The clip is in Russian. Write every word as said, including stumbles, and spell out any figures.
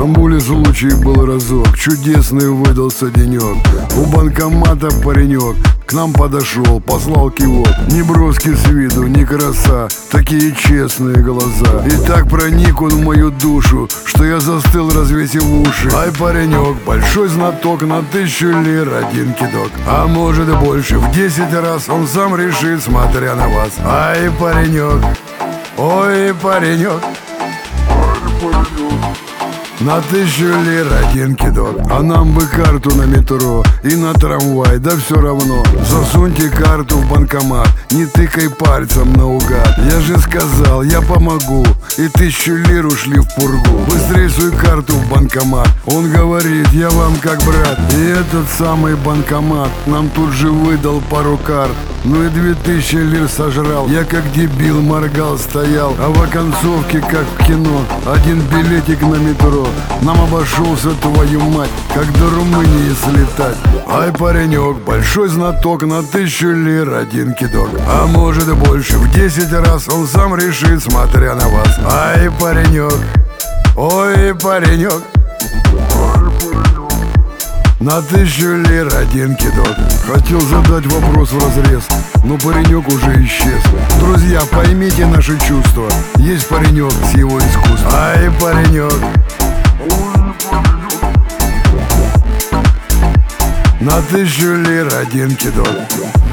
Стамбуле случай был разок, чудесный выдался денек. У банкомата паренек к нам подошел, послал кивок. Не броски с виду, не краса, такие честные глаза. И так проник он в мою душу, что я застыл, развесив уши. Ай, паренек, большой знаток, на тысячу лир один кидок. А может и больше, в десять раз он сам решит, смотря на вас. Ай, паренек, ой, паренек, на тысячу лир один кидок. А нам бы карту на метро и на трамвай, да все равно. Засуньте карту в банкомат, не тыкай пальцем наугад. Я же сказал, я помогу, и тысячу лир ушли в пургу. Быстрей суй карту в банкомат. Он говорит, я вам как брат. И этот самый банкомат нам тут же выдал пару карт. Ну и две тысячи лир сожрал. Я как дебил моргал, стоял. А в оконцовке, как в кино, один билетик на метро нам обошелся, твою мать, как до Румынии слетать. Ай, паренек, большой знаток, на тысячу лир один кидок. А может и больше, в десять раз он сам решит, смотря на вас. Ай, паренек, ой, паренек, на тысячу лир один кидок. Хотел задать вопрос в разрез, но паренек уже исчез. Друзья, поймите наши чувства. Есть паренек с его искусством. Ай, паренек, на тысячу лир один кидок.